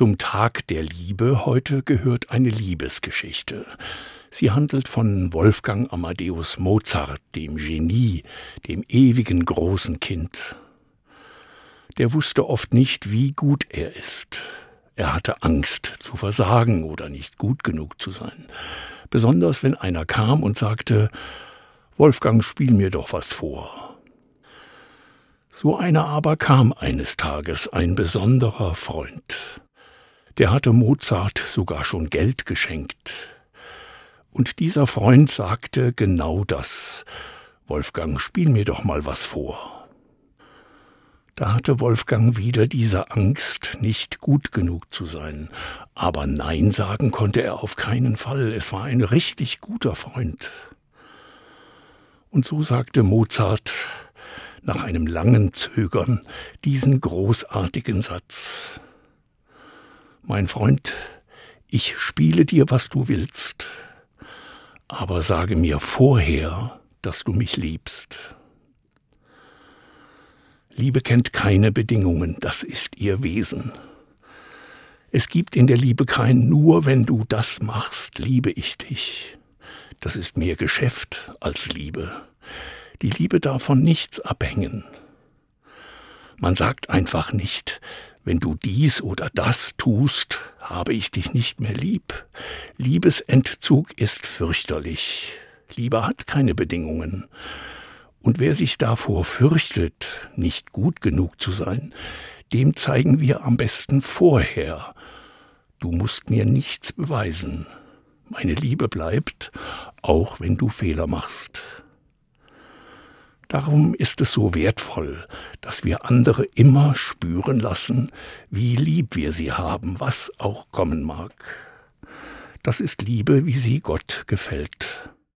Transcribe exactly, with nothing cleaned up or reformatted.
Zum Tag der Liebe heute gehört eine Liebesgeschichte. Sie handelt von Wolfgang Amadeus Mozart, dem Genie, dem ewigen großen Kind. Der wusste oft nicht, wie gut er ist. Er hatte Angst, zu versagen oder nicht gut genug zu sein. Besonders wenn einer kam und sagte: »Wolfgang, spiel mir doch was vor.« So einer aber kam eines Tages, ein besonderer Freund. Der hatte Mozart sogar schon Geld geschenkt. Und dieser Freund sagte genau das: »Wolfgang, spiel mir doch mal was vor.« Da hatte Wolfgang wieder diese Angst, nicht gut genug zu sein. Aber Nein sagen konnte er auf keinen Fall. Es war ein richtig guter Freund. Und so sagte Mozart nach einem langen Zögern diesen großartigen Satz: »Mein Freund, ich spiele dir, was du willst, aber sage mir vorher, dass du mich liebst.« Liebe kennt keine Bedingungen, das ist ihr Wesen. Es gibt in der Liebe kein »Nur wenn du das machst, liebe ich dich«. Das ist mehr Geschäft als Liebe. Die Liebe darf von nichts abhängen. Man sagt einfach nicht: »Wenn du dies oder das tust, habe ich dich nicht mehr lieb.« Liebesentzug ist fürchterlich. Liebe hat keine Bedingungen. Und wer sich davor fürchtet, nicht gut genug zu sein, dem zeigen wir am besten vorher: Du musst mir nichts beweisen. Meine Liebe bleibt, auch wenn du Fehler machst. Darum ist es so wertvoll, dass wir andere immer spüren lassen, wie lieb wir sie haben, was auch kommen mag. Das ist Liebe, wie sie Gott gefällt.